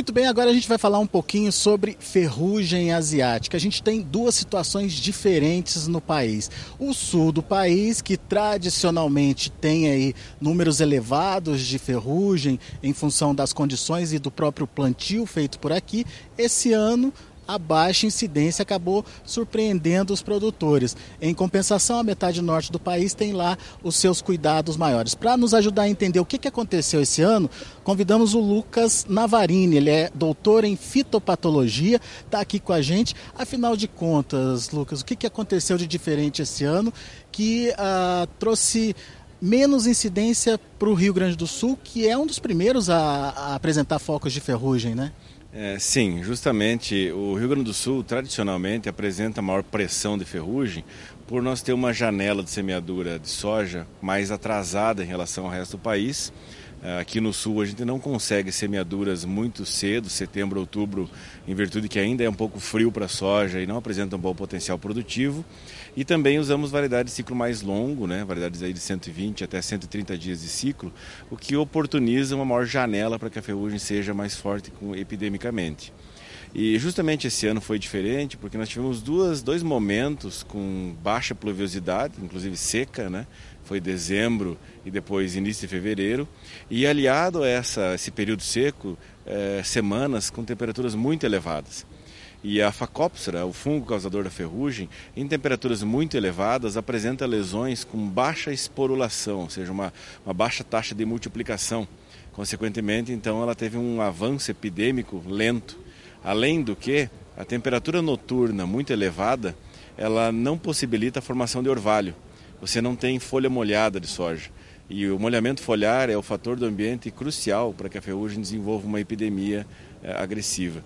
Muito bem, agora a gente vai falar um pouquinho sobre ferrugem asiática. A gente tem duas situações diferentes no país. O sul do país, que tradicionalmente tem aí números elevados de ferrugem em função das condições e do próprio plantio feito por aqui, esse ano a baixa incidência acabou surpreendendo os produtores. Em compensação, a metade norte do país tem lá os seus cuidados maiores. Para nos ajudar a entender o que aconteceu esse ano, convidamos o Lucas Navarini. Ele é doutor em fitopatologia, está aqui com a gente. Afinal de contas, Lucas, o que aconteceu de diferente esse ano que trouxe menos incidência para o Rio Grande do Sul, que é um dos primeiros a apresentar focos de ferrugem, né? Sim, justamente o Rio Grande do Sul tradicionalmente apresenta maior pressão de ferrugem por nós ter uma janela de semeadura de soja mais atrasada em relação ao resto do país. Aqui no sul a gente não consegue semeaduras muito cedo, setembro, outubro, em virtude que ainda é um pouco frio para a soja e não apresenta um bom potencial produtivo. E também usamos variedades de ciclo mais longo, né? Variedades aí de 120 até 130 dias de ciclo, o que oportuniza uma maior janela para que a ferrugem seja mais forte epidemicamente. E justamente esse ano foi diferente porque nós tivemos dois momentos com baixa pluviosidade, inclusive seca, né? Foi dezembro e depois início de fevereiro. E aliado a esse período seco, semanas com temperaturas muito elevadas. E a Phacopsora, o fungo causador da ferrugem, em temperaturas muito elevadas, apresenta lesões com baixa esporulação, ou seja, uma baixa taxa de multiplicação. Consequentemente, então, ela teve um avanço epidêmico lento. Além do que, a temperatura noturna muito elevada, ela não possibilita a formação de orvalho. Você não tem folha molhada de soja. E o molhamento foliar é o fator do ambiente crucial para que a ferrugem desenvolva uma epidemia agressiva.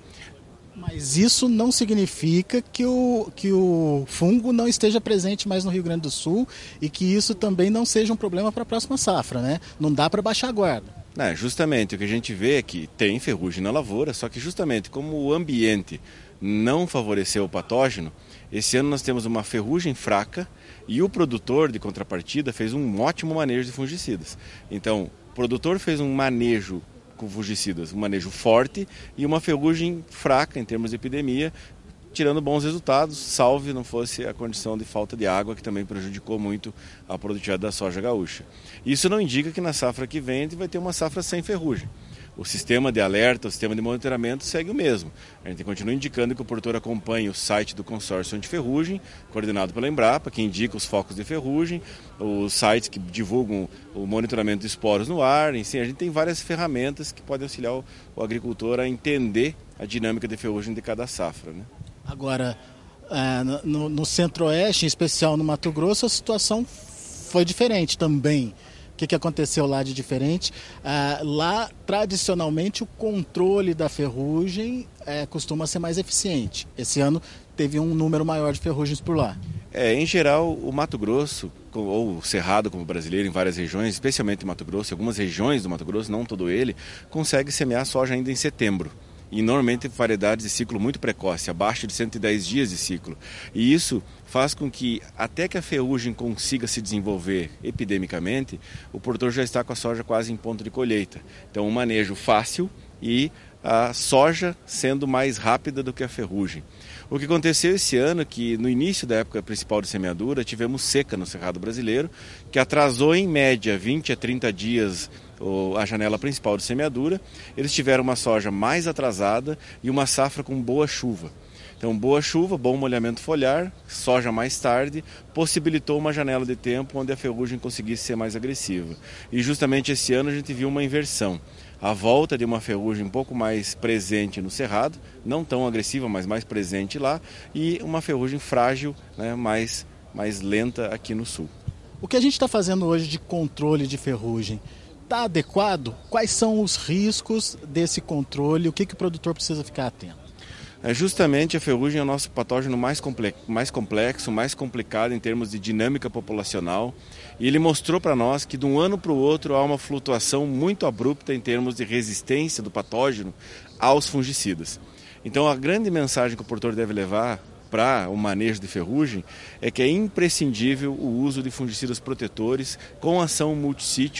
Mas isso não significa que o fungo não esteja presente mais no Rio Grande do Sul e que isso também não seja um problema para a próxima safra, né? Não dá para baixar a guarda. Justamente, o que a gente vê é que tem ferrugem na lavoura, só que justamente como o ambiente não favoreceu o patógeno, esse ano nós temos uma ferrugem fraca e o produtor, de contrapartida, fez um ótimo manejo de fungicidas. Então, o produtor fez um manejo com fungicidas, um manejo forte e uma ferrugem fraca em termos de epidemia, tirando bons resultados, salve não fosse a condição de falta de água, que também prejudicou muito a produtividade da soja gaúcha. Isso não indica que na safra que vem a gente vai ter uma safra sem ferrugem. O sistema de alerta, o sistema de monitoramento segue o mesmo. A gente continua indicando que o produtor acompanhe o site do consórcio anti-ferrugem, coordenado pela Embrapa, que indica os focos de ferrugem, os sites que divulgam o monitoramento de esporos no ar. Enfim, a gente tem várias ferramentas que podem auxiliar o agricultor a entender a dinâmica de ferrugem de cada safra, né? Agora, no Centro-Oeste, em especial no Mato Grosso, a situação foi diferente também. O que aconteceu lá de diferente? Lá, tradicionalmente, o controle da ferrugem costuma ser mais eficiente. Esse ano teve um número maior de ferrugens por lá. Em geral, o Mato Grosso, ou o Cerrado como brasileiro, em várias regiões, especialmente em Mato Grosso, algumas regiões do Mato Grosso, não todo ele, consegue semear soja ainda em setembro. E normalmente variedades de ciclo muito precoce, abaixo de 110 dias de ciclo. E isso faz com que, até que a ferrugem consiga se desenvolver epidemicamente, o produtor já está com a soja quase em ponto de colheita. Então, um manejo fácil e a soja sendo mais rápida do que a ferrugem. O que aconteceu esse ano é que, no início da época principal de semeadura, tivemos seca no Cerrado brasileiro, que atrasou em média 20 a 30 dias a janela principal de semeadura. Eles tiveram uma soja mais atrasada e uma safra com boa chuva. Então, boa chuva, bom molhamento foliar, soja mais tarde, possibilitou uma janela de tempo onde a ferrugem conseguisse ser mais agressiva. E justamente esse ano a gente viu uma inversão. A volta de uma ferrugem um pouco mais presente no Cerrado, não tão agressiva, mas mais presente lá, e uma ferrugem frágil, né, mais lenta aqui no sul. O que a gente está fazendo hoje de controle de ferrugem está adequado? Quais são os riscos desse controle? O que o produtor precisa ficar atento? Justamente a ferrugem é o nosso patógeno mais complexo, mais complicado em termos de dinâmica populacional. E ele mostrou para nós que de um ano para o outro há uma flutuação muito abrupta em termos de resistência do patógeno aos fungicidas. Então a grande mensagem que o produtor deve levar para o manejo de ferrugem é que é imprescindível o uso de fungicidas protetores com ação multissítio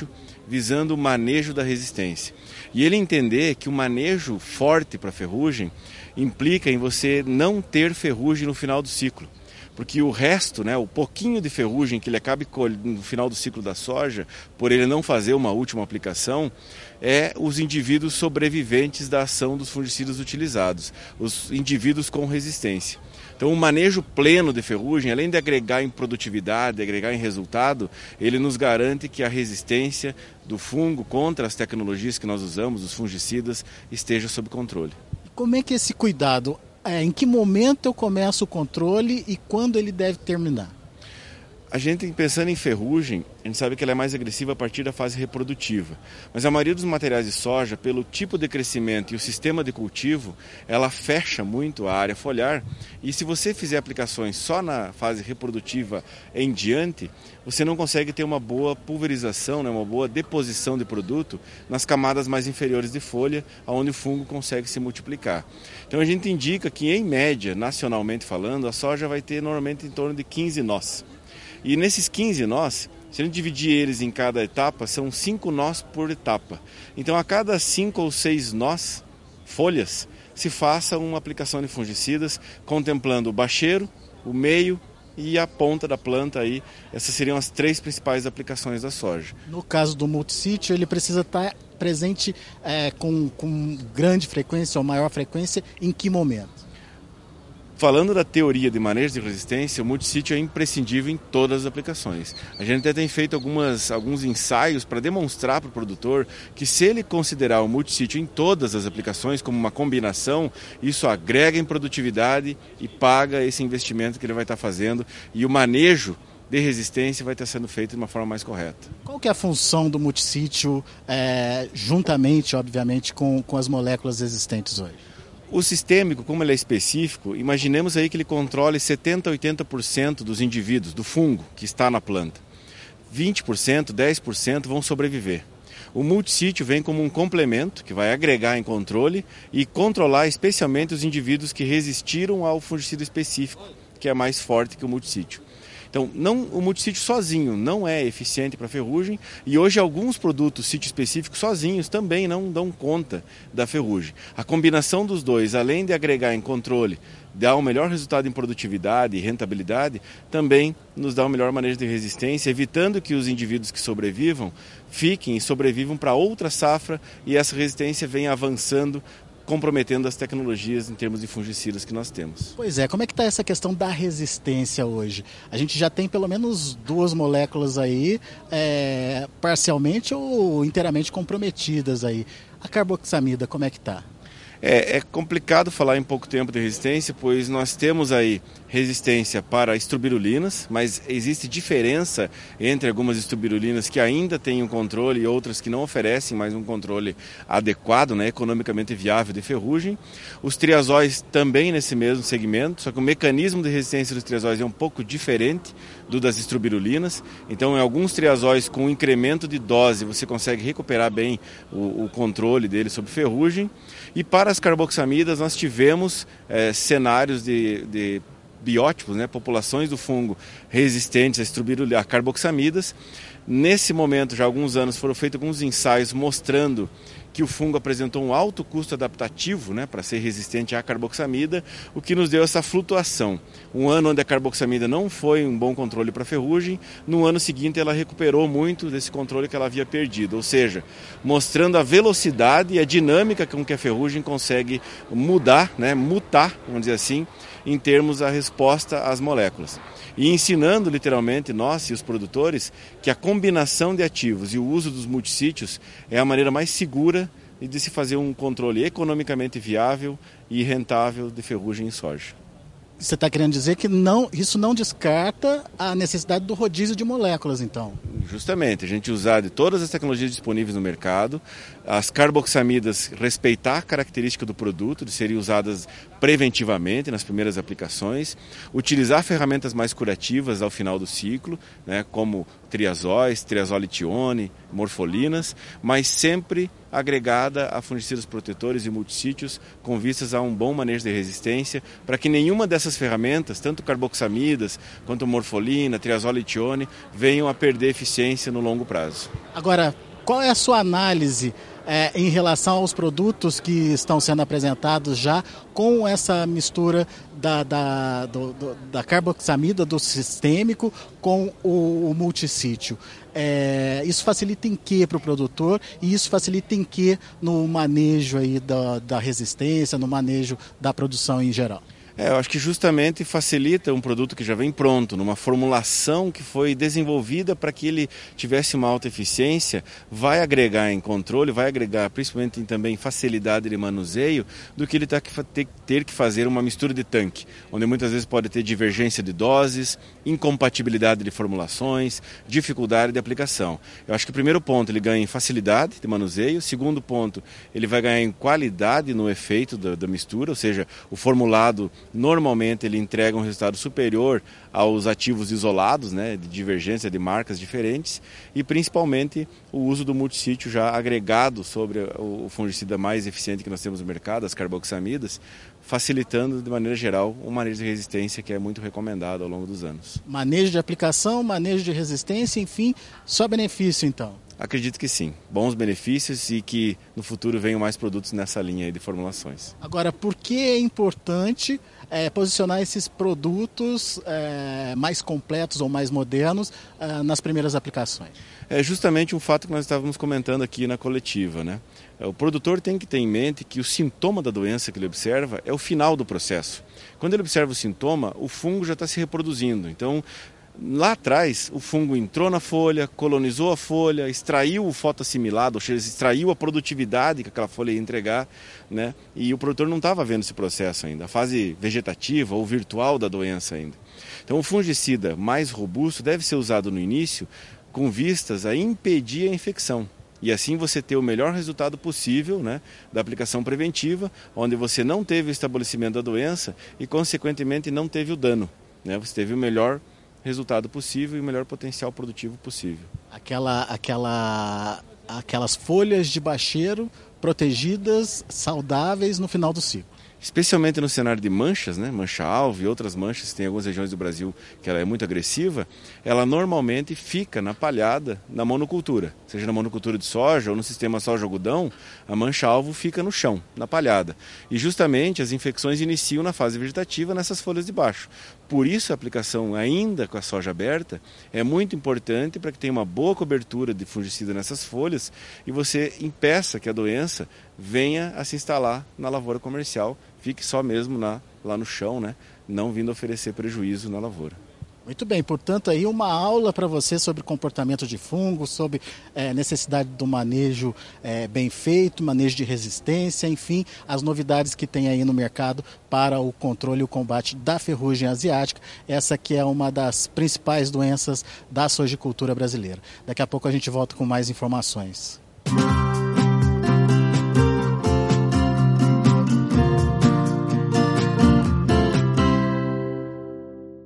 visando o manejo da resistência. E ele entender que o manejo forte para a ferrugem implica em você não ter ferrugem no final do ciclo. Porque o resto, né, o pouquinho de ferrugem que ele acaba no final do ciclo da soja, por ele não fazer uma última aplicação, é os indivíduos sobreviventes da ação dos fungicidas utilizados, os indivíduos com resistência. Então o manejo pleno de ferrugem, além de agregar em produtividade, agregar em resultado, ele nos garante que a resistência do fungo contra as tecnologias que nós usamos, os fungicidas, esteja sob controle. Como é que esse cuidado, em que momento eu começo o controle e quando ele deve terminar? A gente, pensando em ferrugem, a gente sabe que ela é mais agressiva a partir da fase reprodutiva. Mas a maioria dos materiais de soja, pelo tipo de crescimento e o sistema de cultivo, ela fecha muito a área foliar. E se você fizer aplicações só na fase reprodutiva em diante, você não consegue ter uma boa pulverização, né, uma boa deposição de produto nas camadas mais inferiores de folha, onde o fungo consegue se multiplicar. Então a gente indica que, em média, nacionalmente falando, a soja vai ter normalmente em torno de 15 nós. E nesses 15 nós, se a gente dividir eles em cada etapa, são 5 nós por etapa. Então a cada 5 ou 6 nós, folhas, se faça uma aplicação de fungicidas, contemplando o bacheiro, o meio e a ponta da planta. Aí, essas seriam as 3 principais aplicações da soja. No caso do multissítio, ele precisa estar presente com grande frequência ou maior frequência em que momento? Falando da teoria de manejo de resistência, o multissítio é imprescindível em todas as aplicações. A gente até tem feito alguns ensaios para demonstrar para o produtor que, se ele considerar o multissítio em todas as aplicações como uma combinação, isso agrega em produtividade e paga esse investimento que ele vai estar fazendo, e o manejo de resistência vai estar sendo feito de uma forma mais correta. Qual que é a função do multissítio, juntamente, obviamente, com as moléculas existentes hoje? O sistêmico, como ele é específico, imaginemos aí que ele controle 70% a 80% dos indivíduos, do fungo que está na planta. 20%, 10% vão sobreviver. O multissítio vem como um complemento que vai agregar em controle e controlar especialmente os indivíduos que resistiram ao fungicida específico, que é mais forte que o multissítio. Então, o multissítio sozinho não é eficiente para ferrugem, e hoje alguns produtos sítio-específicos sozinhos também não dão conta da ferrugem. A combinação dos dois, além de agregar em controle, dar um melhor resultado em produtividade e rentabilidade, também nos dá um melhor manejo de resistência, evitando que os indivíduos que sobrevivam fiquem e sobrevivam para outra safra, e essa resistência venha avançando, comprometendo as tecnologias em termos de fungicidas que nós temos. Pois é, como é que está essa questão da resistência hoje? A gente já tem pelo menos 2 moléculas aí, parcialmente ou inteiramente comprometidas aí. A carboxamida, como é que está? É complicado falar em pouco tempo de resistência, pois nós temos aí resistência para estrubirulinas, mas existe diferença entre algumas estrubirulinas que ainda têm um controle e outras que não oferecem mais um controle adequado, né, economicamente viável de ferrugem. Os triazóis também nesse mesmo segmento, só que o mecanismo de resistência dos triazóis é um pouco diferente do das estrubirulinas. Então, em alguns triazóis, com um incremento de dose, você consegue recuperar bem o controle dele sobre ferrugem. E para as carboxamidas, nós tivemos cenários de biótipos, né, populações do fungo resistentes a carboxamidas. Nesse momento, já há alguns anos, foram feitos alguns ensaios mostrando que o fungo apresentou um alto custo adaptativo, né, para ser resistente à carboxamida, o que nos deu essa flutuação. Um ano onde a carboxamida não foi um bom controle para a ferrugem, no ano seguinte ela recuperou muito desse controle que ela havia perdido, ou seja, mostrando a velocidade e a dinâmica com que a ferrugem consegue mudar, né, mutar, vamos dizer assim, em termos da resposta às moléculas. E ensinando literalmente nós e os produtores que a combinação de ativos e o uso dos multissítios é a maneira mais segura de se fazer um controle economicamente viável e rentável de ferrugem em soja. Você está querendo dizer que isso não descarta a necessidade do rodízio de moléculas, então? Justamente, a gente usar de todas as tecnologias disponíveis no mercado, as carboxamidas respeitar a característica do produto, de serem usadas preventivamente nas primeiras aplicações, utilizar ferramentas mais curativas ao final do ciclo, né, como triazóis, triazolitione, morfolinas, mas sempre agregada a fungicidas protetores e multissítios com vistas a um bom manejo de resistência, para que nenhuma dessas ferramentas, tanto carboxamidas quanto morfolina, triazolitione, venham a perder eficiência no longo prazo. Agora, Qual é a sua análise em relação aos produtos que estão sendo apresentados já com essa mistura da carboxamida, do sistêmico, com o multissítio? Isso facilita em que para o produtor e isso facilita em que no manejo aí da resistência, no manejo da produção em geral? Eu acho que justamente facilita um produto que já vem pronto, numa formulação que foi desenvolvida para que ele tivesse uma alta eficiência, vai agregar em controle, vai agregar principalmente também facilidade de manuseio, do que ele ter que fazer uma mistura de tanque, onde muitas vezes pode ter divergência de doses, incompatibilidade de formulações, dificuldade de aplicação. Eu acho que o primeiro ponto ele ganha em facilidade de manuseio, segundo ponto ele vai ganhar em qualidade no efeito da mistura, ou seja, o formulado normalmente ele entrega um resultado superior aos ativos isolados, né, de divergência de marcas diferentes, e principalmente o uso do multissítio já agregado sobre o fungicida mais eficiente que nós temos no mercado, as carboxamidas, facilitando de maneira geral um manejo de resistência que é muito recomendado ao longo dos anos. Manejo de aplicação, manejo de resistência, enfim, só benefício então? Acredito que sim, bons benefícios e que no futuro venham mais produtos nessa linha aí de formulações. Agora, por que é importante posicionar esses produtos mais completos ou mais modernos nas primeiras aplicações? É justamente um fato que nós estávamos comentando aqui na coletiva, né? O produtor tem que ter em mente que o sintoma da doença que ele observa é o final do processo. Quando ele observa o sintoma, o fungo já está se reproduzindo. Então, lá atrás, o fungo entrou na folha, colonizou a folha, extraiu o fotossimilado, ou seja, extraiu a produtividade que aquela folha ia entregar, né? E o produtor não estava vendo esse processo ainda, a fase vegetativa ou virtual da doença ainda. Então, o fungicida mais robusto deve ser usado no início com vistas a impedir a infecção. E assim você ter o melhor resultado possível, né, da aplicação preventiva, onde você não teve o estabelecimento da doença e, consequentemente, não teve o dano, né? Você teve o melhor resultado possível e o melhor potencial produtivo possível. Aquelas folhas de bacheiro protegidas, saudáveis no final do ciclo. Especialmente no cenário de manchas, né? Mancha-alvo e outras manchas, tem algumas regiões do Brasil que ela é muito agressiva, ela normalmente fica na palhada na monocultura, seja na monocultura de soja ou no sistema soja-algodão, a mancha-alvo fica no chão, na palhada. E justamente as infecções iniciam na fase vegetativa nessas folhas de baixo. Por isso a aplicação ainda com a soja aberta é muito importante para que tenha uma boa cobertura de fungicida nessas folhas e você impeça que a doença venha a se instalar na lavoura comercial, fique só mesmo lá no chão, né? Não vindo oferecer prejuízo na lavoura. Muito bem, portanto aí uma aula para você sobre comportamento de fungo, sobre necessidade do manejo bem feito, manejo de resistência, enfim, as novidades que tem aí no mercado para o controle e o combate da ferrugem asiática, essa que é uma das principais doenças da sojicultura brasileira. Daqui a pouco a gente volta com mais informações.